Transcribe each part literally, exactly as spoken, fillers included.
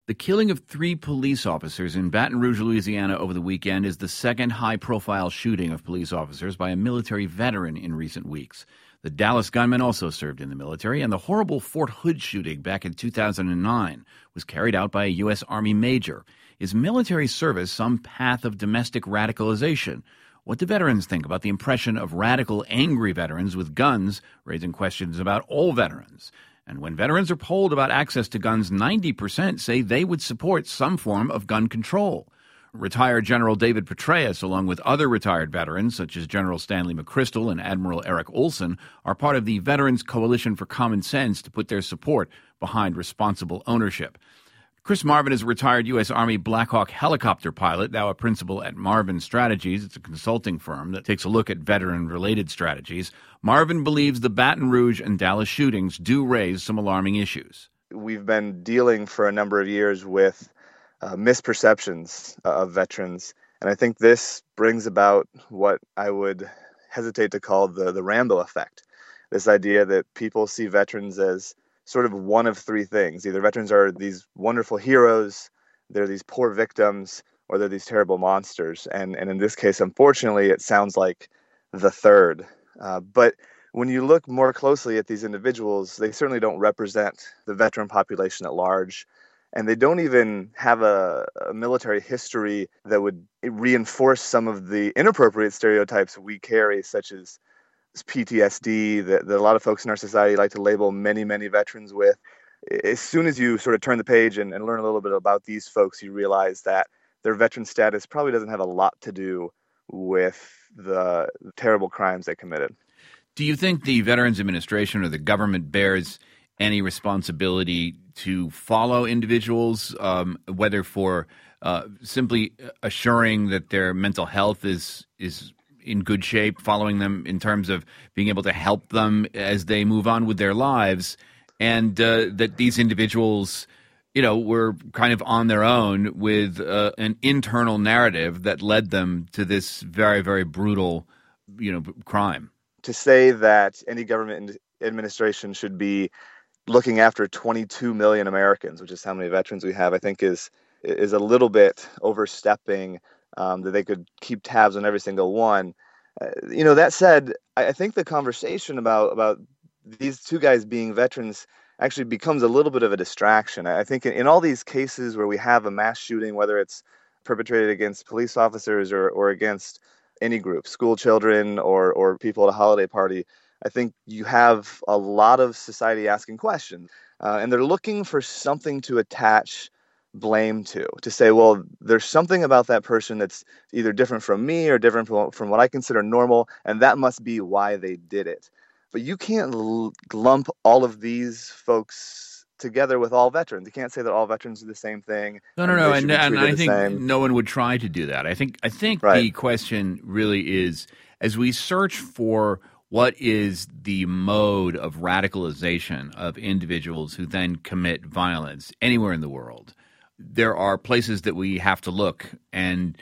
The killing of three police officers in Baton Rouge, Louisiana over the weekend is the second high-profile shooting of police officers by a military veteran in recent weeks. The Dallas gunman also served in the military, and the horrible Fort Hood shooting back in two thousand nine was carried out by a U S. Army major. Is military service some path of domestic radicalization? What do veterans think about the impression of radical, angry veterans with guns, raising questions about all veterans? And when veterans are polled about access to guns, ninety percent say they would support some form of gun control. Retired General David Petraeus, along with other retired veterans, such as General Stanley McChrystal and Admiral Eric Olson, are part of the Veterans Coalition for Common Sense to put their support behind responsible ownership. Chris Marvin is a retired U S. Army Black Hawk helicopter pilot, now a principal at Marvin Strategies. It's a consulting firm that takes a look at veteran-related strategies. Marvin believes the Baton Rouge and Dallas shootings do raise some alarming issues. We've been dealing for a number of years with uh, misperceptions of veterans, and I think this brings about what I would hesitate to call the, the Rambo effect. This idea that people see veterans as sort of one of three things. Either veterans are these wonderful heroes, they're these poor victims, or they're these terrible monsters. And, and in this case, unfortunately, it sounds like the third. Uh, but when you look more closely at these individuals, they certainly don't represent the veteran population at large. And they don't even have a, a military history that would reinforce some of the inappropriate stereotypes we carry, such as P T S D that, that a lot of folks in our society like to label many, many veterans with. As soon as you sort of turn the page and, and learn a little bit about these folks, you realize that their veteran status probably doesn't have a lot to do with the terrible crimes they committed. Do you think the Veterans Administration or the government bears any responsibility to follow individuals, um, whether for uh, simply assuring that their mental health is is in good shape, following them in terms of being able to help them as they move on with their lives, and uh, that these individuals, you know, were kind of on their own with uh, an internal narrative that led them to this very, very brutal, you know, crime? To say that any government administration should be looking after twenty-two million Americans, which is how many veterans we have, I think is is a little bit overstepping. Um, that they could keep tabs on every single one. Uh, you know, that said, I, I think the conversation about about these two guys being veterans actually becomes a little bit of a distraction. I think in, in all these cases where we have a mass shooting, whether it's perpetrated against police officers or, or against any group, school children or or people at a holiday party, I think you have a lot of society asking questions, uh, and they're looking for something to attach blame to, to say, well, there's something about that person that's either different from me or different from, from what I consider normal, and that must be why they did it. But you can't l- lump all of these folks together with all veterans. You can't say that all veterans do the same thing. No, no, no, and, and I think same. no one would try to do that. I think I think right. The question really is, as we search for what is the mode of radicalization of individuals who then commit violence anywhere in the world, there are places that we have to look, and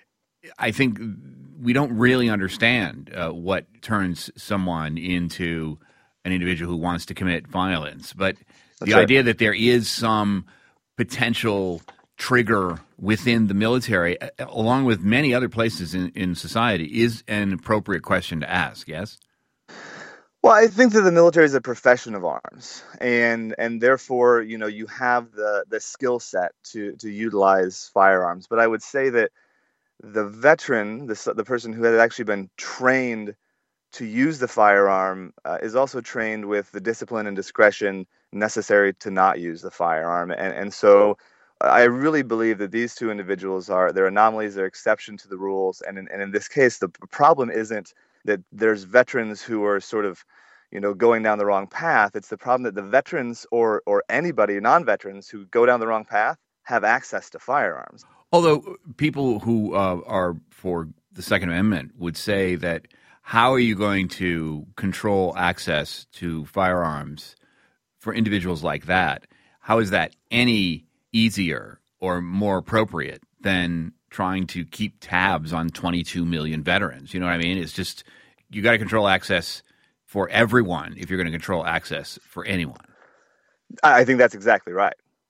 I think we don't really understand uh, what turns someone into an individual who wants to commit violence. But That's the right. idea that there is some potential trigger within the military, along with many other places in, in society, is an appropriate question to ask, yes? Well, I think that the military is a profession of arms, and and therefore, you know, you have the the skill set to to utilize firearms. But I would say that the veteran, the the person who has actually been trained to use the firearm, uh, is also trained with the discipline and discretion necessary to not use the firearm. And and so, I really believe that these two individuals are they're anomalies, they're exception to the rules. And in, and in this case, the problem isn't that there's veterans who are sort of, you know, going down the wrong path. It's the problem that the veterans or or anybody, non-veterans, who go down the wrong path have access to firearms. Although people who uh, are for the Second Amendment would say that how are you going to control access to firearms for individuals like that? How is that any easier or more appropriate than trying to keep tabs on twenty-two million veterans? You know what I mean? It's just, you got to control access for everyone if you're going to control access for anyone. I think that's exactly right.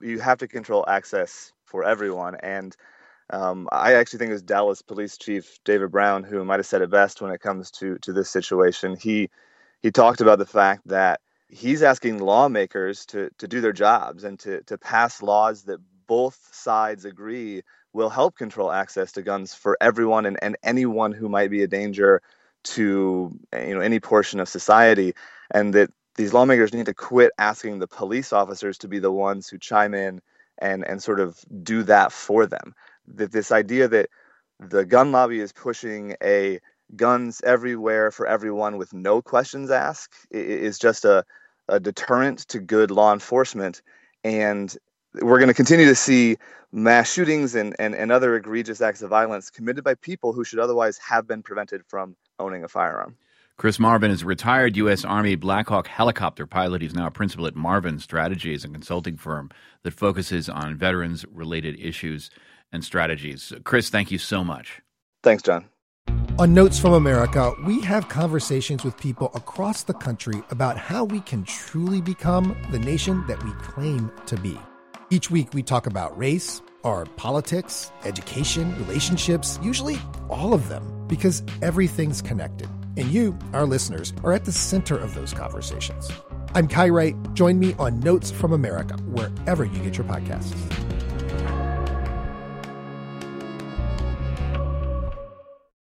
you have to control access for everyone. And um, I actually think it was Dallas Police Chief David Brown who might have said it best when it comes to to this situation. He he talked about the fact that he's asking lawmakers to to do their jobs and to to pass laws that both sides agree will help control access to guns for everyone and, and anyone who might be a danger to you know any portion of society, and that these lawmakers need to quit asking the police officers to be the ones who chime in and, and sort of do that for them. That this idea that the gun lobby is pushing a guns everywhere for everyone with no questions asked is just a, a deterrent to good law enforcement. And we're going to continue to see mass shootings and, and, and other egregious acts of violence committed by people who should otherwise have been prevented from owning a firearm. Chris Marvin is a retired U S. Army Black Hawk helicopter pilot. He's now a principal at Marvin Strategies, a consulting firm that focuses on veterans-related issues and strategies. Chris, thank you so much. Thanks, John. On Notes from America, we have conversations with people across the country about how we can truly become the nation that we claim to be. Each week, we talk about race, our politics, education, relationships, usually all of them, because everything's connected. And you, our listeners, are at the center of those conversations. I'm Kai Wright. Join me on Notes from America, wherever you get your podcasts.